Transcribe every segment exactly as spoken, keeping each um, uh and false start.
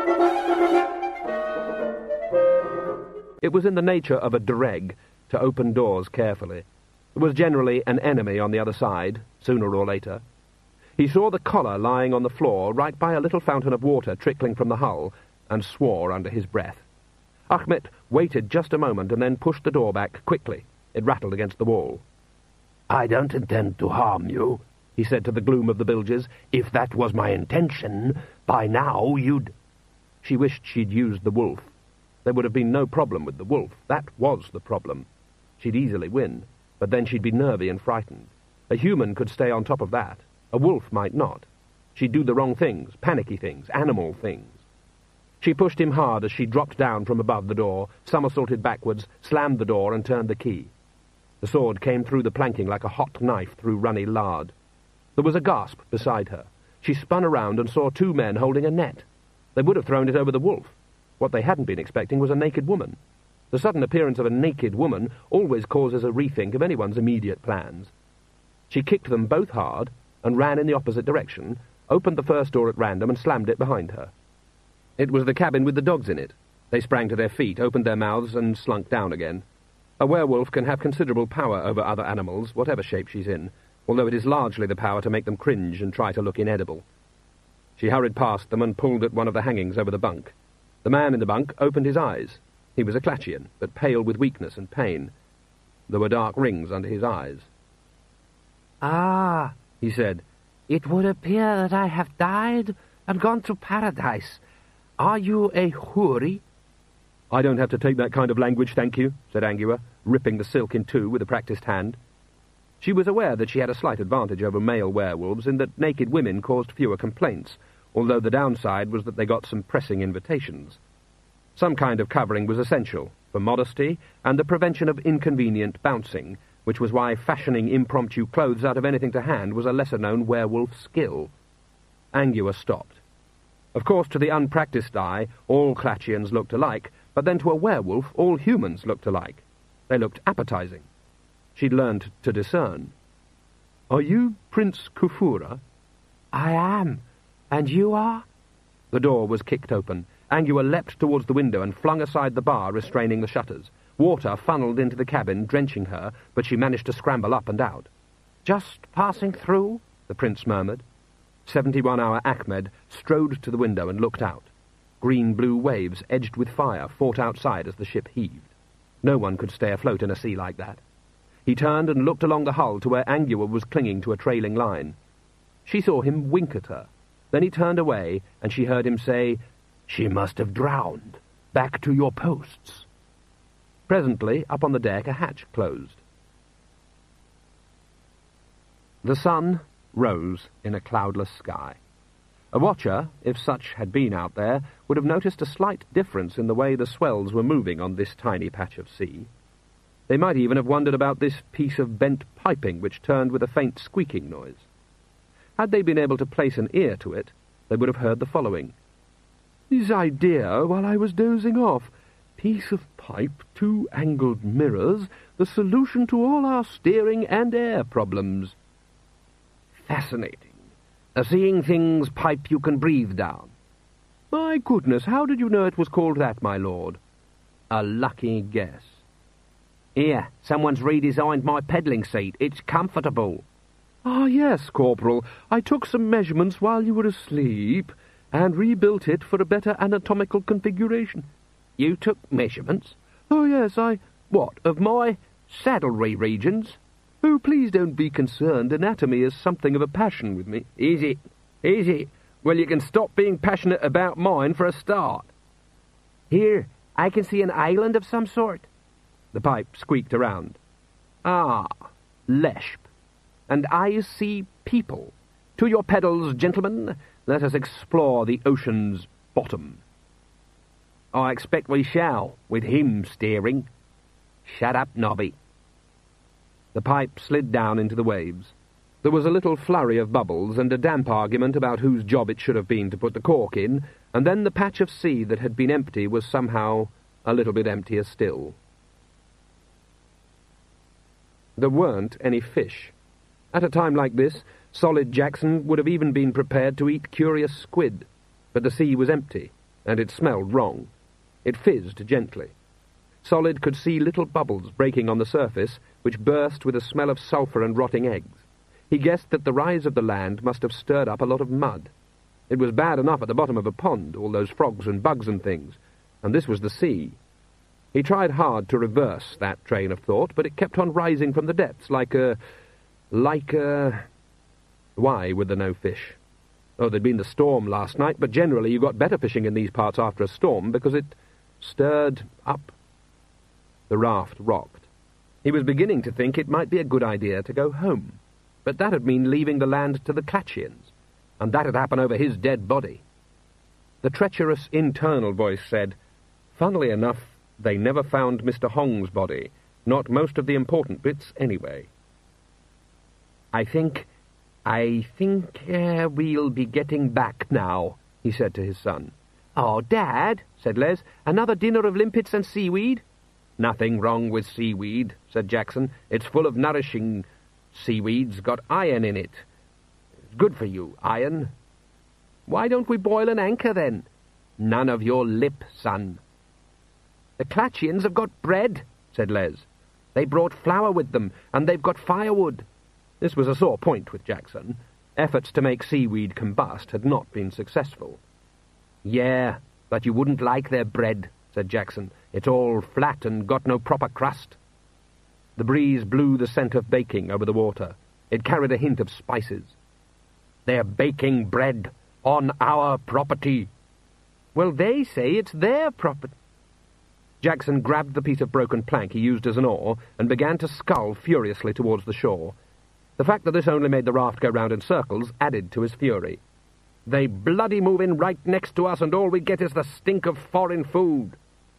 It was in the nature of a dreg to open doors carefully. There was generally an enemy on the other side, sooner or later. He saw the collar lying on the floor right by a little fountain of water trickling from the hull, and swore under his breath. Achmet waited just a moment and then pushed the door back quickly. It rattled against the wall. "I don't intend to harm you," he said to the gloom of the bilges. "If that was my intention, by now you'd—" She wished she'd used the wolf. There would have been no problem with the wolf. That was the problem. She'd easily win, but then she'd be nervy and frightened. A human could stay on top of that. A wolf might not. She'd do the wrong things, panicky things, animal things. She pushed him hard as she dropped down from above the door, somersaulted backwards, slammed the door and turned the key. The sword came through the planking like a hot knife through runny lard. There was a gasp beside her. She spun around and saw two men holding a net. They would have thrown it over the wolf. What they hadn't been expecting was a naked woman. The sudden appearance of a naked woman always causes a rethink of anyone's immediate plans. She kicked them both hard and ran in the opposite direction, opened the first door at random and slammed it behind her. It was the cabin with the dogs in it. They sprang to their feet, opened their mouths and slunk down again. A werewolf can have considerable power over other animals, whatever shape she's in, although it is largely the power to make them cringe and try to look inedible. She hurried past them and pulled at one of the hangings over the bunk. The man in the bunk opened his eyes. He was a Clatchian, but pale with weakness and pain. There were dark rings under his eyes. "Ah," he said, "it would appear that I have died and gone to paradise. Are you a houri?" "I don't have to take that kind of language, thank you," said Angua, ripping the silk in two with a practised hand. She was aware that she had a slight advantage over male werewolves in that naked women caused fewer complaints, although the downside was that they got some pressing invitations. Some kind of covering was essential, for modesty and the prevention of inconvenient bouncing, which was why fashioning impromptu clothes out of anything to hand was a lesser-known werewolf skill. Angua stopped. Of course, to the unpractised eye, all Clatchians looked alike, but then to a werewolf, all humans looked alike. They looked appetizing. She'd learned to discern. "Are you Prince Kufura?" "I am. And you are?" The door was kicked open. Angua leapt towards the window and flung aside the bar restraining the shutters. Water funneled into the cabin, drenching her, but she managed to scramble up and out. "Just passing through?" the prince murmured. Seventy-one-hour Achmed strode to the window and looked out. Green-blue waves, edged with fire, fought outside as the ship heaved. No one could stay afloat in a sea like that. He turned and looked along the hull to where Angua was clinging to a trailing line. She saw him wink at her. Then he turned away, and she heard him say, "She must have drowned. Back to your posts." Presently, up on the deck, a hatch closed. The sun rose in a cloudless sky. A watcher, if such had been out there, would have noticed a slight difference in the way the swells were moving on this tiny patch of sea. They might even have wondered about this piece of bent piping which turned with a faint squeaking noise. Had they been able to place an ear to it, they would have heard the following. "This idea while I was dozing off. Piece of pipe, two angled mirrors, the solution to all our steering and air problems." Fascinating. A seeing things pipe you can breathe down. "My goodness, how did you know it was called that, my lord?" A lucky guess. "Here, someone's redesigned my peddling seat. It's comfortable." "Ah, yes, Corporal. I took some measurements while you were asleep, and rebuilt it for a better anatomical configuration." "You took measurements?" "Oh, yes, I—" "What, of my saddlery regions?" "Oh, please don't be concerned. Anatomy is something of a passion with me." "Is it? Is it? Well, you can stop being passionate about mine for a start." "Here, I can see an island of some sort." The pipe squeaked around. "Ah, Leshp. And I see people. To your pedals, gentlemen. Let us explore the ocean's bottom." "I expect we shall, with him steering." "Shut up, Nobby." The pipe slid down into the waves. There was a little flurry of bubbles and a damp argument about whose job it should have been to put the cork in, and then the patch of sea that had been empty was somehow a little bit emptier still. There weren't any fish. At a time like this, Solid Jackson would have even been prepared to eat curious squid, but the sea was empty. and it smelled wrong. It fizzed gently. Solid could see little bubbles breaking on the surface, which burst with a smell of sulphur and rotting eggs. He guessed that the rise of the land must have stirred up a lot of mud. It was bad enough at the bottom of a pond, all those frogs and bugs and things, and this was the sea. He tried hard to reverse that train of thought, but it kept on rising from the depths like a... like a... Why were there no fish? Oh, there'd been the storm last night, but generally you got better fishing in these parts after a storm because it stirred up. The raft rocked. He was beginning to think it might be a good idea to go home, but that would mean leaving the land to the Clatchians, and that'd happen over his dead body. The treacherous internal voice said, "Funnily enough, they never found Mister Hong's body, not most of the important bits anyway." "I think, I think uh, we'll be getting back now," he said to his son. "Oh, Dad," said Les, "another dinner of limpets and seaweed?" "Nothing wrong with seaweed," said Jackson. "It's full of nourishing seaweed's got iron in it. It's good for you, iron." "Why don't we boil an anchor, then?" "None of your lip, son." "The Clatchians have got bread," said Les. "They brought flour with them, and they've got firewood." This was a sore point with Jackson. Efforts to make seaweed combust had not been successful. "Yeah, but you wouldn't like their bread," said Jackson. "It's all flat and got no proper crust." The breeze blew the scent of baking over the water. It carried a hint of spices. "They're baking bread on our property." "Well, they say it's their property." Jackson grabbed the piece of broken plank he used as an oar and began to scull furiously towards the shore. The fact that this only made the raft go round in circles added to his fury. "They bloody move in right next to us, and all we get is the stink of foreign food."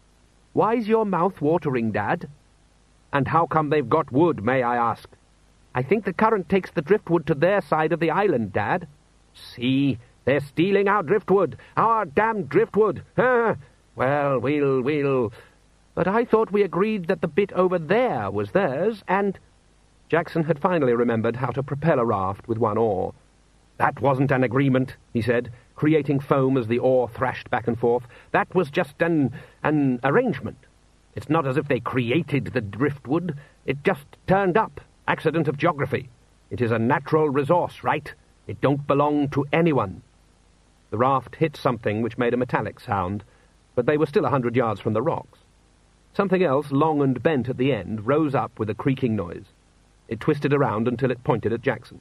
"Why's your mouth watering, Dad?" "And how come they've got wood, may I ask?" "I think the current takes the driftwood to their side of the island, Dad." "See, they're stealing our driftwood, our damned driftwood. Huh? Well, we'll, we'll... But I thought we agreed that the bit over there was theirs, and..." Jackson had finally remembered how to propel a raft with one oar. "That wasn't an agreement," he said, creating foam as the oar thrashed back and forth. "That was just an... an arrangement. It's not as if they created the driftwood. It just turned up. Accident of geography. It is a natural resource, right? It don't belong to anyone." The raft hit something which made a metallic sound, but they were still a hundred yards from the rocks. Something else, long and bent at the end, rose up with a creaking noise. It twisted around until it pointed at Jackson.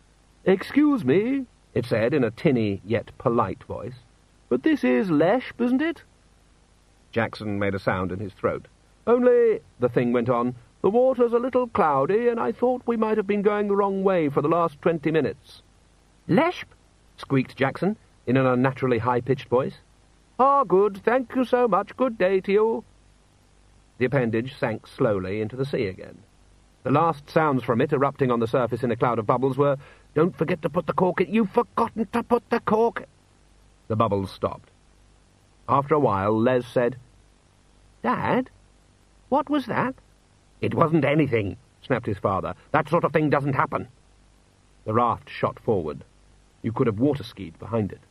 "Excuse me," it said in a tinny yet polite voice, "but this is Leshp, isn't it?" Jackson made a sound in his throat. "Only," the thing went on, "the water's a little cloudy, and I thought we might have been going the wrong way for the last twenty minutes." "Leshp?" squeaked Jackson in an unnaturally high-pitched voice. "Ah, good, thank you so much. Good day to you." The appendage sank slowly into the sea again. The last sounds from it, erupting on the surface in a cloud of bubbles, were, "Don't forget to put the cork in. You've forgotten to put the cork." The bubbles stopped. After a while, Les said, "Dad, what was that?" "It wasn't anything," snapped his father. "That sort of thing doesn't happen." The raft shot forward. You could have water-skied behind it.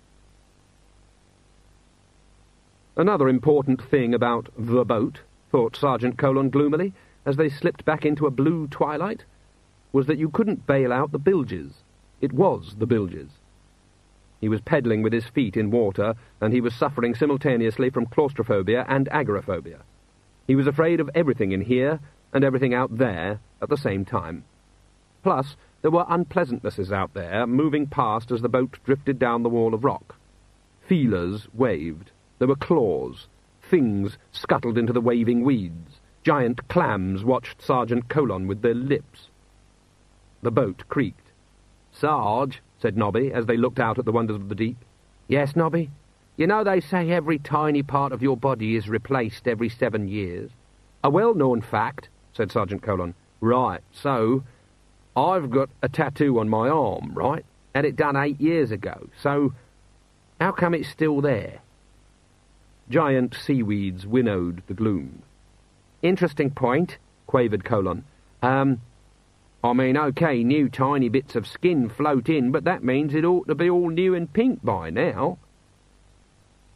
Another important thing about the boat, thought Sergeant Colon gloomily, as they slipped back into a blue twilight, was that you couldn't bail out the bilges. It was the bilges. He was pedalling with his feet in water, and he was suffering simultaneously from claustrophobia and agoraphobia. He was afraid of everything in here and everything out there at the same time. Plus, there were unpleasantnesses out there, moving past as the boat drifted down the wall of rock. Feelers waved. There were claws. Things scuttled into the waving weeds. Giant clams watched Sergeant Colon with their lips. The boat creaked. "Sarge," said Nobby, as they looked out at the wonders of the deep. "Yes, Nobby? You know they say every tiny part of your body is replaced every seven years. A well-known fact," said Sergeant Colon. "Right, so I've got a tattoo on my arm, right? Had it done eight years ago, so how come it's still there?" Giant seaweeds winnowed the gloom. "Interesting point," quavered Colon. Um, I mean, okay, new tiny bits of skin float in, but that means it ought to be all new and pink by now."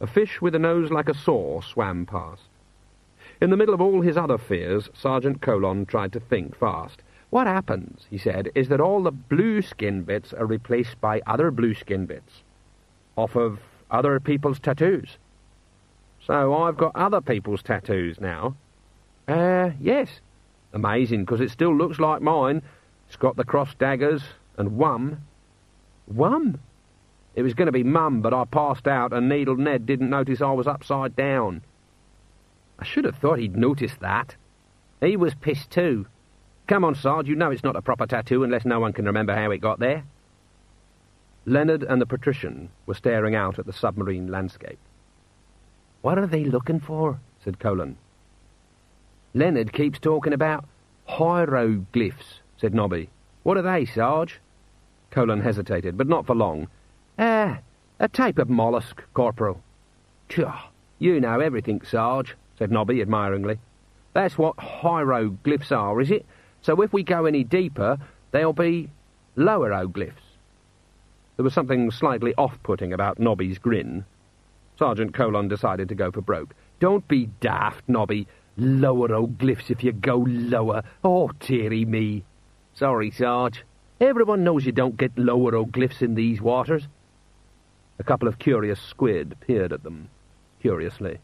A fish with a nose like a saw swam past. In the middle of all his other fears, Sergeant Colon tried to think fast. "What happens," he said, "is that all the blue skin bits are replaced by other blue skin bits. Off of other people's tattoos. So I've got other people's tattoos now." Uh, yes. Amazing, because it still looks like mine. It's got the cross daggers and Wum. Wum? It was going to be Mum, but I passed out and Needle Ned didn't notice I was upside down. I should have thought he'd noticed that. He was pissed too. Come on, Sarge, you know it's not a proper tattoo unless no one can remember how it got there. Leonard and the patrician were staring out at the submarine landscape. "What are they looking for?" said Colon. "Leonard keeps talking about hieroglyphs," said Nobby. "What are they, Sarge?" Colon hesitated, but not for long. Ah, a type of mollusk, Corporal." "Pshaw, you know everything, Sarge," said Nobby admiringly. "That's what hieroglyphs are, is it? So if we go any deeper, they'll be loweroglyphs." There was something slightly off-putting about Nobby's grin. Sergeant Colon decided to go for broke. "Don't be daft, Nobby. Loweroglyphs if you go lower. Oh, dearie me." "Sorry, Sarge. Everyone knows you don't get loweroglyphs in these waters." A couple of curious squid peered at them, curiously.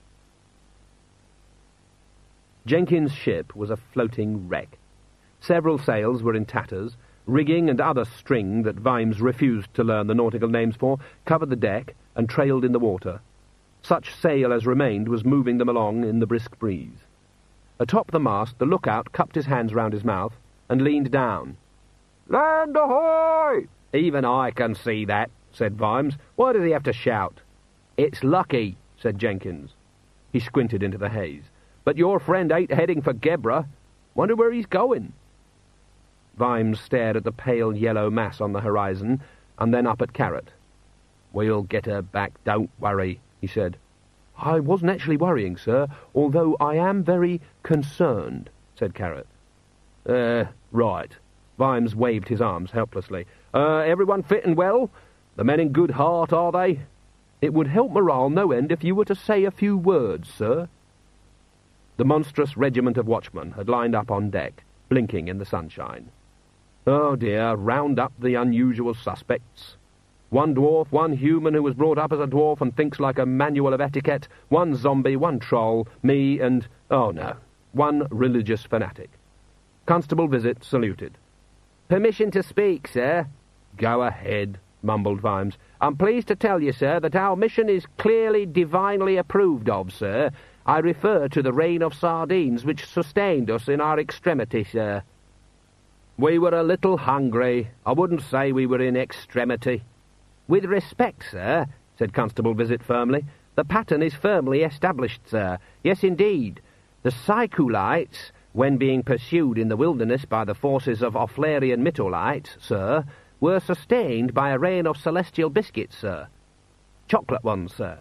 Jenkins' ship was a floating wreck. Several sails were in tatters. Rigging and other string that Vimes refused to learn the nautical names for covered the deck and trailed in the water. Such sail as remained was moving them along in the brisk breeze. Atop the mast, the lookout cupped his hands round his mouth and leaned down. "Land ahoy!" "Even I can see that," said Vimes. "Why does he have to shout?" "It's lucky," said Jenkins. He squinted into the haze. "But your friend ain't heading for Gebra. Wonder where he's going." Vimes stared at the pale yellow mass on the horizon, and then up at Carrot. "We'll get her back, don't worry," he said. "I wasn't actually worrying, sir, although I am very concerned," said Carrot. Uh, right." Vimes waved his arms helplessly. Uh, everyone fit and well? The men in good heart, are they? It would help morale no end if you were to say a few words, sir." The monstrous regiment of watchmen had lined up on deck, blinking in the sunshine. Oh dear, round up the unusual suspects. One dwarf, one human who was brought up as a dwarf and thinks like a manual of etiquette, one zombie, one troll, me, and, oh no, one religious fanatic. Constable Visit saluted. "Permission to speak, sir." "Go ahead," mumbled Vimes. "I'm pleased to tell you, sir, that our mission is clearly divinely approved of, sir. I refer to the rain of sardines which sustained us in our extremity, sir." "We were a little hungry. I wouldn't say we were in extremity." "With respect, sir," said Constable Visit firmly, "the pattern is firmly established, sir. Yes, indeed. The Syculites, when being pursued in the wilderness by the forces of Offlarian Mittolites, sir, were sustained by a rain of celestial biscuits, sir. Chocolate ones, sir."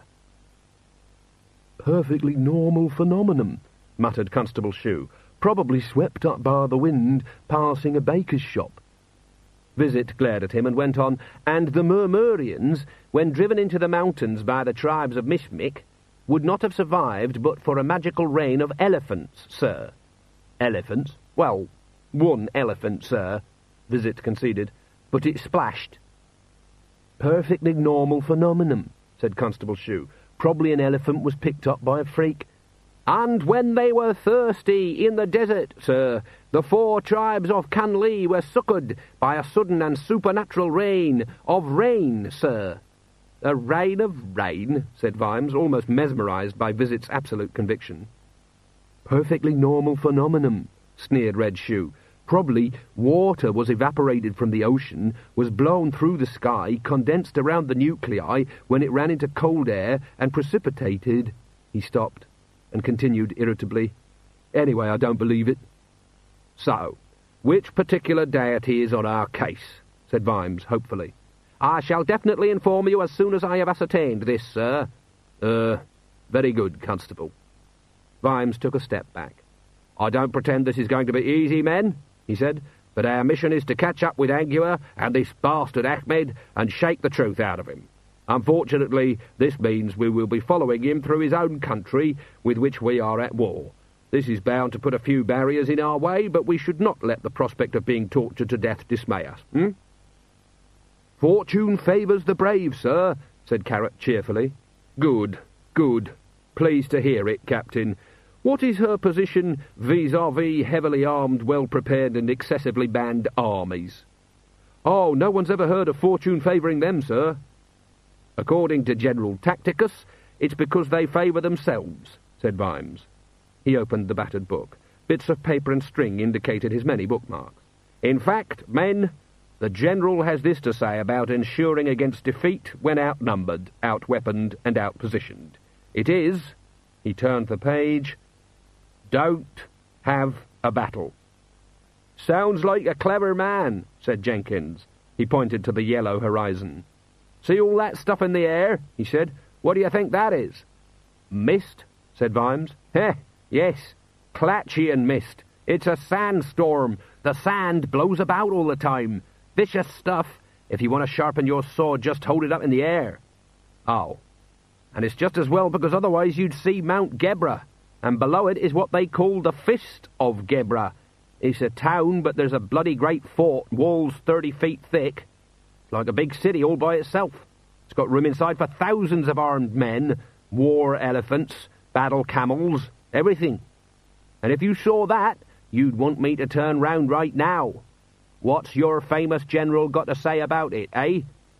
"Perfectly normal phenomenon," muttered Constable Shoe. "Probably swept up by the wind passing a baker's shop." Visit glared at him and went on, "And the Murmurians, when driven into the mountains by the tribes of Mishmik, would not have survived but for a magical rain of elephants, sir." "Elephants? Well, one elephant, sir," Visit conceded, "but it splashed." "Perfectly normal phenomenon," said Constable Shoe. "Probably an elephant was picked up by a freak." "And when they were thirsty in the desert, sir, the four tribes of Canley were succoured by a sudden and supernatural rain of rain, sir." "A rain of rain," said Vimes, almost mesmerised by Visit's absolute conviction. "Perfectly normal phenomenon," sneered Red Shoe. "Probably water was evaporated from the ocean, was blown through the sky, condensed around the nuclei when it ran into cold air, and precipitated—" He stopped and continued irritably, "Anyway, I don't believe it." "So, which particular deity is on our case?" said Vimes, hopefully. "I shall definitely inform you as soon as I have ascertained this, sir." Er, very good, Constable." Vimes took a step back. "I don't pretend this is going to be easy, men," he said, "but our mission is to catch up with Angua and this bastard Ahmed and shake the truth out of him. Unfortunately, this means we will be following him through his own country, with which we are at war. This is bound to put a few barriers in our way, but we should not let the prospect of being tortured to death dismay us, hmm? Fortune favours the brave, sir, said Carrot cheerfully. Good, good. Pleased to hear it, Captain. What is her position vis-à-vis heavily armed, well-prepared and excessively manned armies? Oh, no one's ever heard of fortune favouring them, sir. According to General Tacticus, it's because they favour themselves, said Vimes. He opened the battered book. Bits of paper and string indicated his many bookmarks. In fact, men, the General has this to say about ensuring against defeat when outnumbered, outweaponed, and outpositioned. It is, he turned the page, don't have a battle. Sounds like a clever man, said Jenkins. He pointed to the yellow horizon. See all that stuff in the air? He said. What do you think that is? Mist, said Vimes. Heh, yes, Clatchian mist. It's a sandstorm. The sand blows about all the time. Vicious stuff. If you want to sharpen your sword, just hold it up in the air. Oh. And it's just as well, because otherwise you'd see Mount Gebra, and below it is what they call the Fist of Gebra. It's a town, but there's a bloody great fort, walls thirty feet thick. It's like a big city all by itself. It's got room inside for thousands of armed men, war elephants, battle camels, everything. And if you saw that, you'd want me to turn round right now. What's your famous general got to say about it, eh?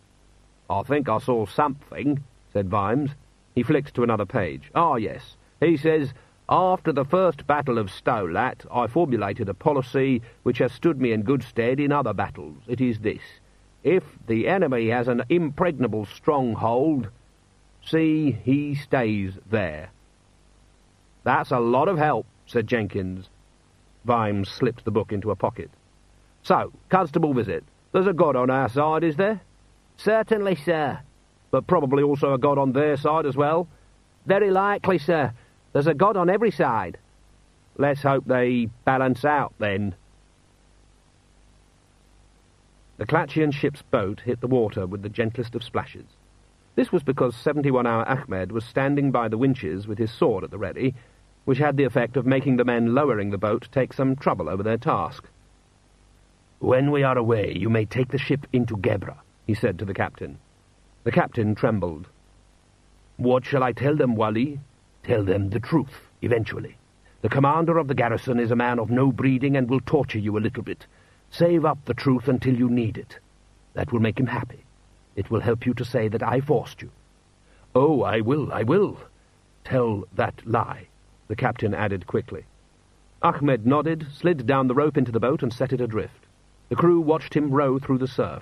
I think I saw something, said Vimes. He flicked to another page. Ah, yes. He says, after the first battle of Stolat, I formulated a policy which has stood me in good stead in other battles. It is this. If the enemy has an impregnable stronghold, see he stays there. That's a lot of help, said Jenkins. Vimes slipped the book into a pocket. So, Constable Visit, there's a god on our side, is there? Certainly, sir. But probably also a god on their side as well? Very likely, sir. There's a god on every side. Let's hope they balance out, then. The Clatchian ship's boat hit the water with the gentlest of splashes. This was because seventy-one-hour Ahmed was standing by the winches with his sword at the ready, which had the effect of making the men lowering the boat take some trouble over their task. "When we are away, you may take the ship into Gebra," he said to the captain. The captain trembled. "What shall I tell them, Wali?" "Tell them the truth, eventually. The commander of the garrison is a man of no breeding and will torture you a little bit. Save up the truth until you need it. That will make him happy. It will help you to say that I forced you." "Oh, I will, I will. Tell that lie," the captain added quickly. Ahmed nodded, slid down the rope into the boat and set it adrift. The crew watched him row through the surf.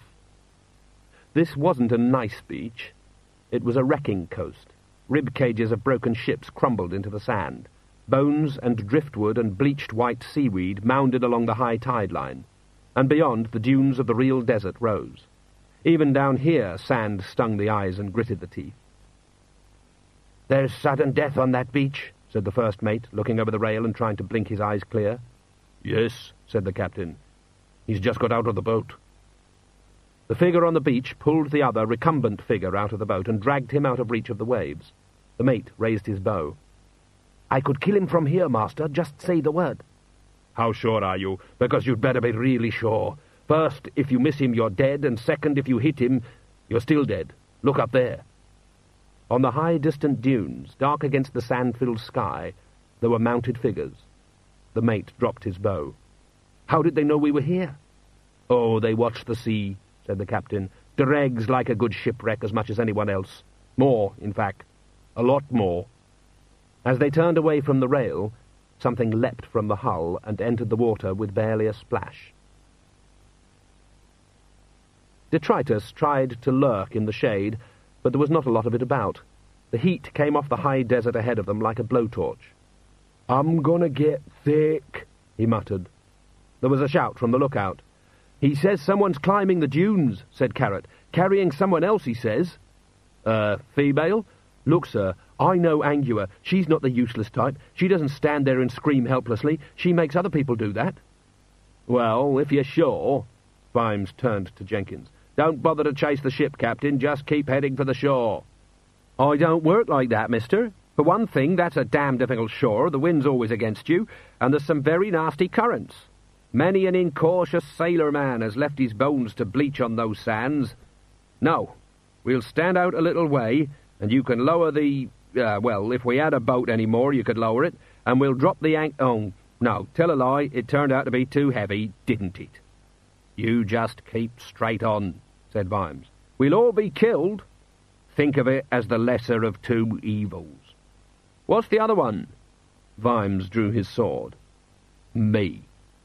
This wasn't a nice beach. It was a wrecking coast. Rib cages of broken ships crumbled into the sand. Bones and driftwood and bleached white seaweed mounded along the high tide line. And beyond, the dunes of the real desert rose. Even down here, sand stung the eyes and gritted the teeth. "There's sudden death on that beach," said the first mate, looking over the rail and trying to blink his eyes clear. "Yes," said the captain. "He's just got out of the boat." The figure on the beach pulled the other recumbent figure out of the boat and dragged him out of reach of the waves. The mate raised his bow. "I could kill him from here, master. Just say the word." "How sure are you? Because you'd better be really sure. First, if you miss him, you're dead, and second, if you hit him, you're still dead. Look up there." On the high, distant dunes, dark against the sand-filled sky, there were mounted figures. The mate dropped his bow. "How did they know we were here?" "Oh, they watched the sea," said the captain. "Dregs like a good shipwreck as much as anyone else. More, in fact. A lot more." As they turned away from the rail, something leapt from the hull and entered the water with barely a splash. Detritus tried to lurk in the shade, but there was not a lot of it about. The heat came off the high desert ahead of them like a blowtorch. "I'm gonna get thick," he muttered. There was a shout from the lookout. "He says someone's climbing the dunes," said Carrot. "Carrying someone else, he says." Uh, female? Look, sir, I know Angua. She's not the useless type. She doesn't stand there and scream helplessly. She makes other people do that." "Well, if you're sure..." Vimes turned to Jenkins. Don't bother to chase the ship, Captain. Just keep heading for the shore. I don't work like that, mister. For one thing, that's a damn difficult shore. The wind's always against you, and there's some very nasty currents. Many an incautious sailor man has left his bones to bleach on those sands. No, we'll stand out a little way, and you can lower the... Uh, well, if we had a boat any more, you could lower it, and we'll drop the anchor... Oh, no, tell a lie, it turned out to be too heavy, didn't it? You just keep straight on, said Vimes. We'll all be killed. Think of it as the lesser of two evils. What's the other one? Vimes drew his sword. Me.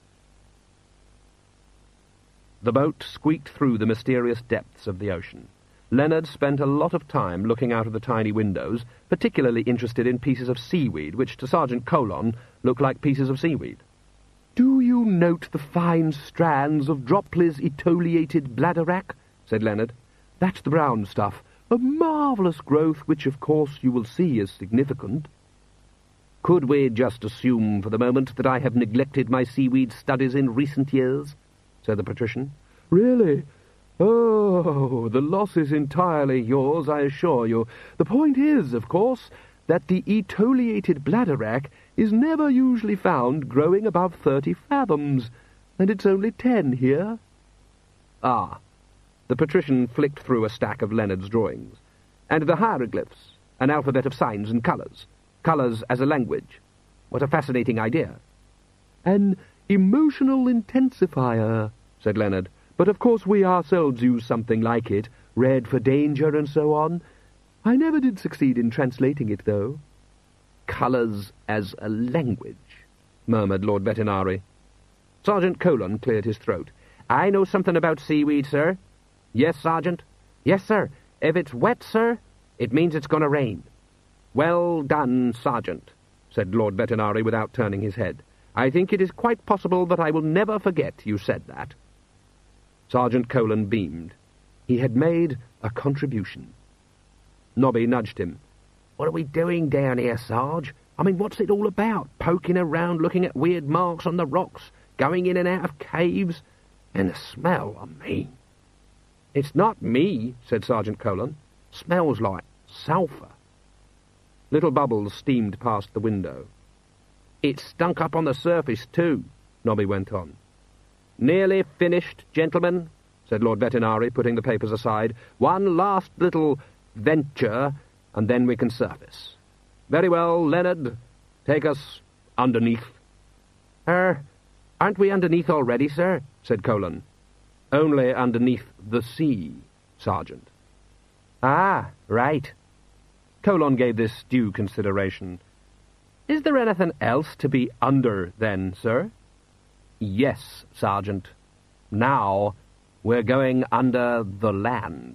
The boat squeaked through the mysterious depths of the ocean. Leonard spent a lot of time looking out of the tiny windows, particularly interested in pieces of seaweed, which to Sergeant Colon looked like pieces of seaweed. "Do you note the fine strands of Dropley's etoliated bladderwrack?" said Leonard. "That's the brown stuff, a marvellous growth which, of course, you will see is significant." "Could we just assume for the moment that I have neglected my seaweed studies in recent years?" said the patrician. "Really? Oh, the loss is entirely yours, I assure you. The point is, of course, that the etoliated bladderwrack is never usually found growing above thirty fathoms, and it's only ten here." Ah. The patrician flicked through a stack of Leonard's drawings. "And the hieroglyphs, an alphabet of signs and colours. Colours as a language. What a fascinating idea." "An emotional intensifier," said Leonard. "But of course we ourselves use something like it, red for danger and so on. I never did succeed in translating it, though." "Colours as a language," murmured Lord Vetinari. Sergeant Colon cleared his throat. "I know something about seaweed, sir." "Yes, Sergeant?" "Yes, sir. If it's wet, sir, it means it's going to rain." "Well done, Sergeant," said Lord Vetinari without turning his head. "I think it is quite possible that I will never forget you said that." Sergeant Colon beamed. He had made a contribution. Nobby nudged him. "What are we doing down here, Sarge? I mean, what's it all about? Poking around, looking at weird marks on the rocks, going in and out of caves? And the smell, I mean." "It's not me," said Sergeant Colon. "Smells like sulphur." Little bubbles steamed past the window. "It stunk up on the surface, too," Nobby went on. "Nearly finished, gentlemen," said Lord Vetinari, putting the papers aside. "One last little venture, and then we can surface. Very well, Leonard, take us underneath." Er, aren't we underneath already, sir?" said Colon. "Only underneath the sea, Sergeant." "Ah, right." Colon gave this due consideration. "Is there anything else to be under, then, sir?" "Yes, Sergeant. Now we're going under the land."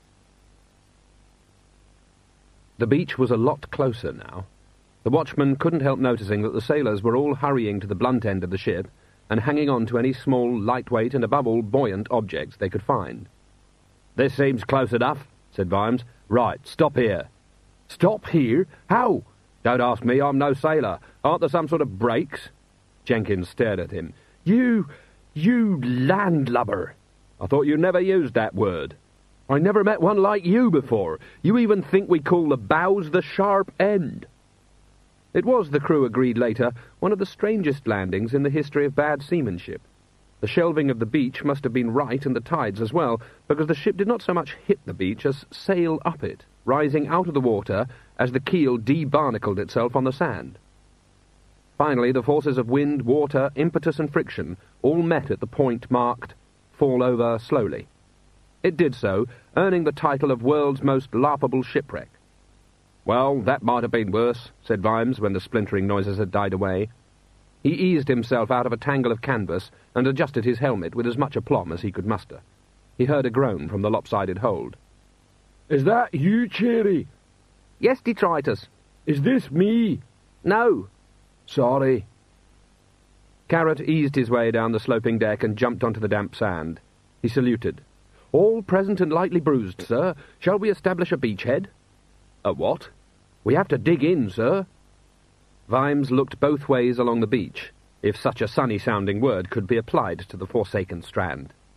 The beach was a lot closer now. The watchman couldn't help noticing that the sailors were all hurrying to the blunt end of the ship and hanging on to any small, lightweight, and above all buoyant objects they could find. "This seems close enough," said Vimes. "Right, stop here." "Stop here? How?" "Don't ask me, I'm no sailor. Aren't there some sort of brakes?" Jenkins stared at him. You... you landlubber." "I thought you never used that word." "I never met one like you before. You even think we call the bows the sharp end." It was, the crew agreed later, one of the strangest landings in the history of bad seamanship. The shelving of the beach must have been right, and the tides as well, because the ship did not so much hit the beach as sail up it, rising out of the water as the keel de-barnacled itself on the sand. Finally, the forces of wind, water, impetus, and friction all met at the point marked "Fall over slowly." It did so, earning the title of world's most laughable shipwreck. "Well, that might have been worse," said Vimes, when the splintering noises had died away. He eased himself out of a tangle of canvas and adjusted his helmet with as much aplomb as he could muster. He heard a groan from the lopsided hold. "Is that you, Cherry?" "Yes, detritus." "Is this me?" "No." "Sorry." Carrot eased his way down the sloping deck and jumped onto the damp sand. He saluted. "All present and lightly bruised, sir. Shall we establish a beachhead?" "A what?" "We have to dig in, sir." Vimes looked both ways along the beach, if such a sunny-sounding word could be applied to the forsaken strand.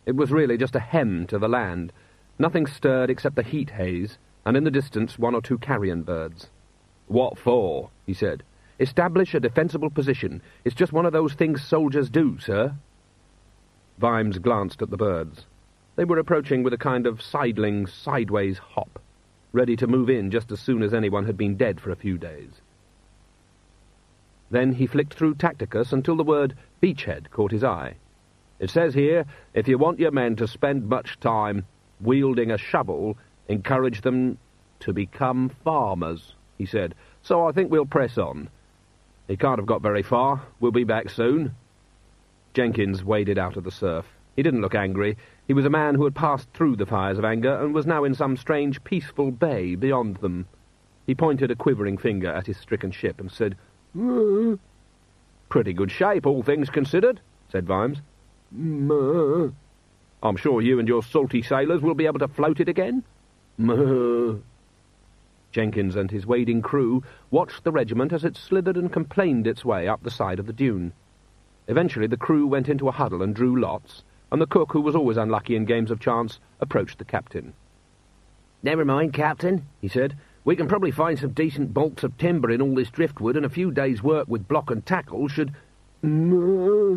It was really just a hem to the land. Nothing stirred except the heat haze, and in the distance one or two carrion birds. "What for?" he said. "Establish a defensible position. It's just one of those things soldiers do, sir." Vimes glanced at the birds. They were approaching with a kind of sidling, sideways hop, ready to move in just as soon as anyone had been dead for a few days. Then he flicked through Tacticus until the word beachhead caught his eye. "It says here, if you want your men to spend much time wielding a shovel, encourage them to become farmers," he said. "So I think we'll press on. He can't have got very far. We'll be back soon." Jenkins waded out of the surf. He didn't look angry. He was a man who had passed through the fires of anger and was now in some strange, peaceful bay beyond them. He pointed a quivering finger at his stricken ship and said, "Mm." "Pretty good shape, all things considered," said Vimes. "Mm. I'm sure you and your salty sailors will be able to float it again." "Mm." Jenkins and his wading crew watched the regiment as it slithered and complained its way up the side of the dune. Eventually the crew went into a huddle and drew lots, and the cook, who was always unlucky in games of chance, approached the captain. "Never mind, Captain," he said. "We can probably find some decent bolts of timber in all this driftwood, and a few days' work with block and tackle should... Mm.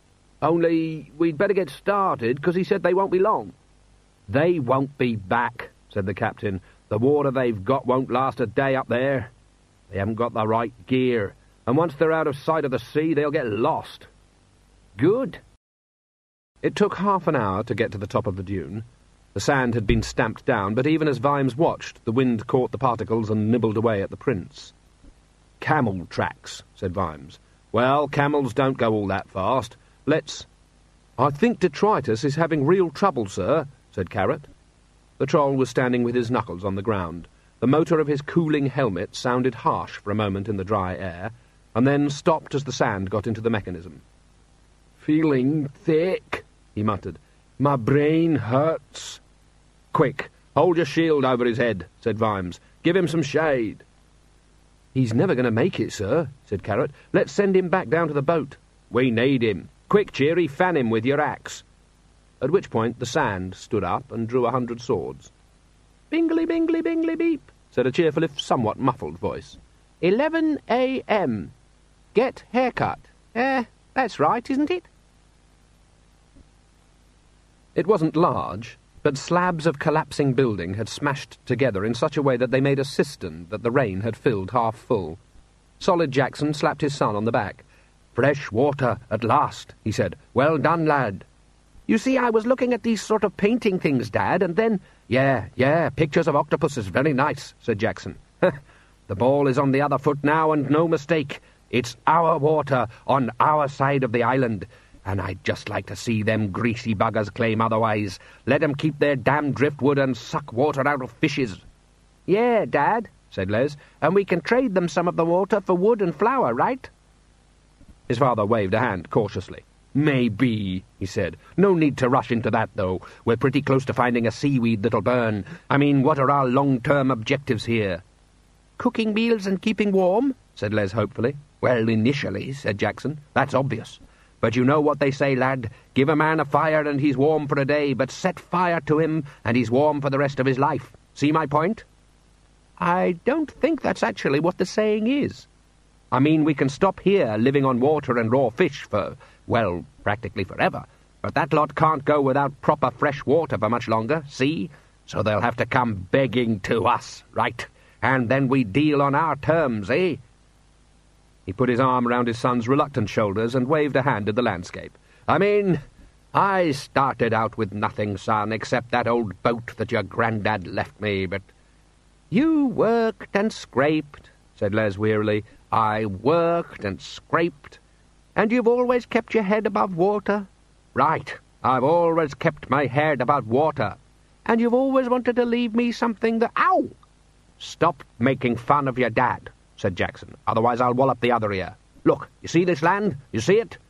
Only we'd better get started, because he said they won't be long." "They won't be back," said the captain. "The water they've got won't last a day up there. They haven't got the right gear, and once they're out of sight of the sea, they'll get lost." "Good." It took half an hour to get to the top of the dune. The sand had been stamped down, but even as Vimes watched, the wind caught the particles and nibbled away at the prints. "Camel tracks," said Vimes. "Well, camels don't go all that fast. Let's—" "I think detritus is having real trouble, sir," said Carrot. The troll was standing with his knuckles on the ground. The motor of his cooling helmet sounded harsh for a moment in the dry air, and then stopped as the sand got into the mechanism. "Feeling thick," he muttered. "My brain hurts." "Quick, hold your shield over his head," said Vimes. "Give him some shade." "He's never going to make it, sir," said Carrot. "Let's send him back down to the boat." "We need him. Quick, Cheery, fan him with your axe." At which point the sand stood up and drew a hundred swords. "Bingly, bingly, bingly, beep," said a cheerful if somewhat muffled voice. Eleven a m Get haircut. Eh, that's right, isn't it?" It wasn't large, but slabs of collapsing building had smashed together in such a way that they made a cistern that the rain had filled half full. Solid Jackson slapped his son on the back. "Fresh water at last," he said. "Well done, lad." "You see, I was looking at these sort of painting things, Dad, and then—" "Yeah, yeah, pictures of octopuses, very nice," said Jackson. "The ball is on the other foot now, and no mistake. It's our water on our side of the island, and I'd just like to see them greasy buggers claim otherwise. Let 'em keep their damned driftwood and suck water out of fishes." "Yeah, Dad," said Les, "and we can trade them some of the water for wood and flour, right?" His father waved a hand cautiously. "Maybe," he said. "No need to rush into that, though. We're pretty close to finding a seaweed that'll burn. I mean, what are our long-term objectives here?" "Cooking meals and keeping warm," said Les hopefully. "Well, initially," said Jackson. "That's obvious. But you know what they say, lad. Give a man a fire and he's warm for a day, but set fire to him and he's warm for the rest of his life. See my point?" "I don't think that's actually what the saying is." "I mean, we can stop here living on water and raw fish for, well, practically forever. But that lot can't go without proper fresh water for much longer, see? So they'll have to come begging to us, right? And then we deal on our terms, eh?" He put his arm round his son's reluctant shoulders and waved a hand at the landscape. "I mean, I started out with nothing, son, except that old boat that your granddad left me, but—" "You worked and scraped," said Les wearily. "I worked and scraped. And you've always kept your head above water?" "Right. I've always kept my head above water." "And you've always wanted to leave me something that—" "Ow!" "Stop making fun of your dad," said Jackson. "Otherwise I'll wallop the other ear. Look, you see this land? You see it?"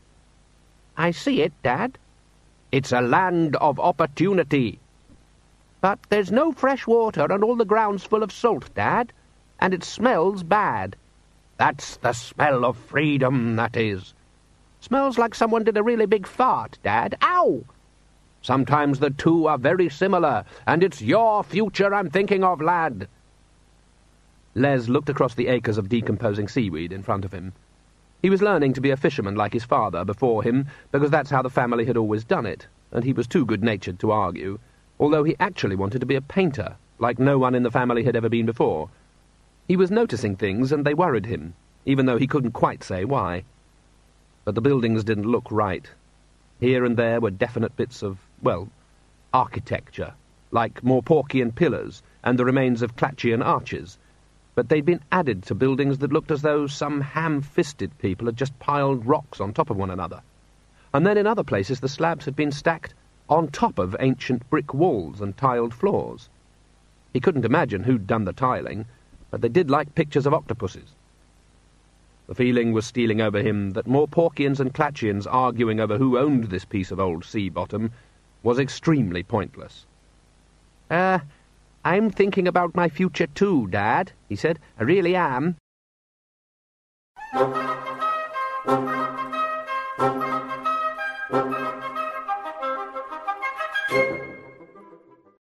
"I see it, Dad." "It's a land of opportunity." "But there's no fresh water and all the ground's full of salt, Dad. And it smells bad." "That's the smell of freedom, that is." "Smells like someone did a really big fart, Dad." "Ow!" Sometimes the two are very similar, and it's your future I'm thinking of, lad." Les looked across the acres of decomposing seaweed in front of him. He was learning to be a fisherman like his father before him, because that's how the family had always done it, and he was too good-natured to argue, although he actually wanted to be a painter, like no one in the family had ever been before. He was noticing things, and they worried him, even though he couldn't quite say why. But the buildings didn't look right. Here and there were definite bits of, well, architecture, like Morporkian pillars and the remains of Clatchian arches, but they'd been added to buildings that looked as though some ham-fisted people had just piled rocks on top of one another. And then in other places the slabs had been stacked on top of ancient brick walls and tiled floors. He couldn't imagine who'd done the tiling, but they did like pictures of octopuses. The feeling was stealing over him that Morporkians and Clatchians arguing over who owned this piece of old sea bottom was extremely pointless. Uh, I'm thinking about my future too, Dad, he said. I really am.